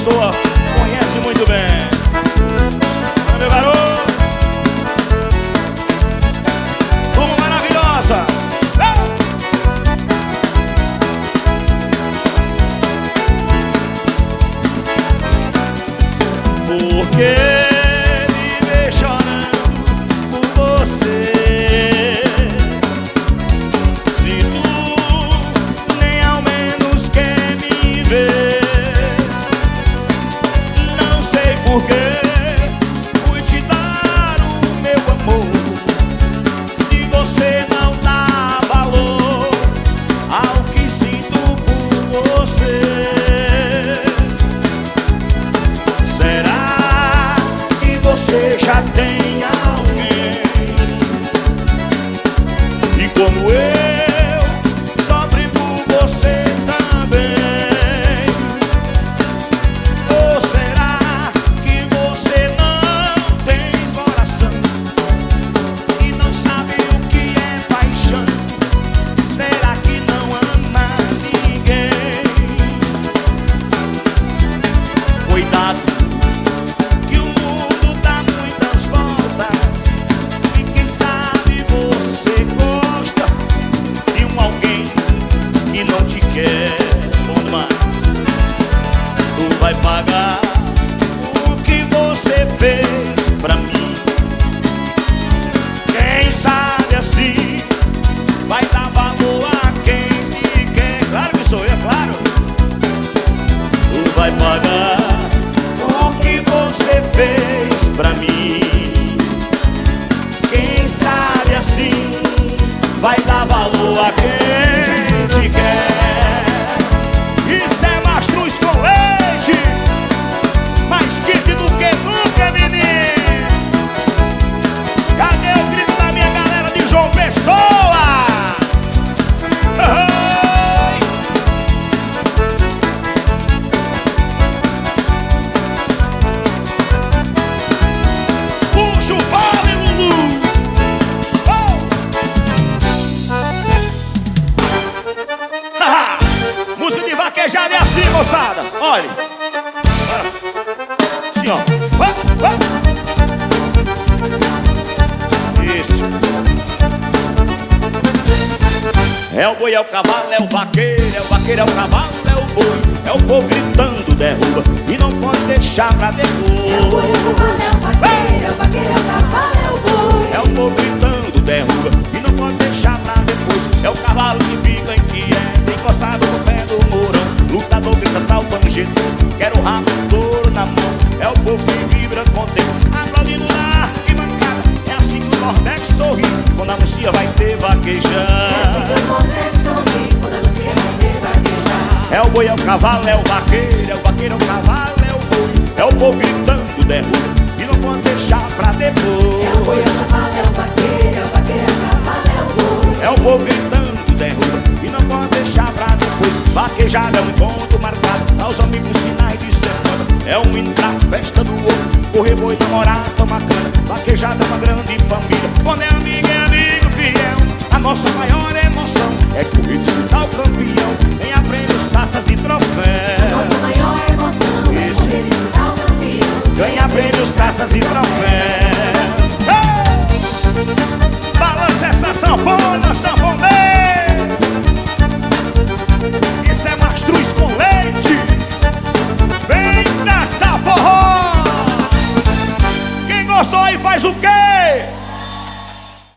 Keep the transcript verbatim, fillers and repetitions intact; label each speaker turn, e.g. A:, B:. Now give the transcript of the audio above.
A: Pessoa conhece muito bem. Meu garoto, como maravilhosa. Por que me vê chorando por você? Se tu nem ao menos quer me ver. Não sei por que fui te dar o meu amor, se você não dá valor ao que sinto por você. Será que você já tem alguém e como eu sofre por você também? Ou será que você não tem coração e não sabe o que é paixão? Será que não ama ninguém? Cuidado, que o mundo dá muitas voltas e quem sabe você gosta de um alguém que não te quer. Bom demais. Tu vai pagar o que você fez pra mim. Quem sabe assim vai dar valor a quem te quer. Claro que sou eu, é claro. Tu vai pagar o que você fez pra mim. Quem sabe assim vai dar valor a quem te quer. Isso é mastruz com leite, mais quente do que nunca, menino. Cadê o grito da minha galera de João Pessoa? Oi! Puxa o vale, Lulu! Oh! Haha! Música de vaquejada é assim, moçada. Olha. Assim, ó. Oh, oh. Isso. É o boi, é o cavalo, é o vaqueiro, é o vaqueiro, é o cavalo, é o boi. É o povo gritando, derruba e não pode deixar pra depois.
B: É o boi, é o cavalo, é o vaqueiro, é o vaqueiro, é o cavalo, é o boi.
A: É o povo gritando, derruba e não pode deixar pra depois. É o cavalo que fica inquieto, encostado no pé do mourão. Lutador grita tal tangente, quero o rabo do touro na mão. É o povo que vibra contente, aplaudindo na arquibancada. É assim que o Nordeste sorri quando anuncia vai ter vaquejada.
B: É assim que o Nordeste sorri quando anuncia vai ter vaquejada.
A: É o boi, é o cavalo, é o vaqueiro, é o vaqueiro, é o cavalo, é o boi. É o povo gritando, derruba e não pode deixar pra depois.
B: É o boi, é o cavalo, é o vaqueiro, é o vaqueiro, é o cavalo, é o boi.
A: É o povo gritando, derruba e não pode deixar pra depois. Vaquejada é um ponto marcado aos amigos finais de semana. É um hino pra festa do outro, correr boi, namorar, tomar cana. Vaquejada é uma grande família, quando é amigo é amigo fiel. A nossa maior emoção é correr disputar o campeão. Ganhar prêmios, taças e troféus.
B: Nossa maior emoção é
A: Isso.
B: correr disputar o campeão.
A: Ganhar prêmios, taças e troféus. Hey! Balança essa sanfona.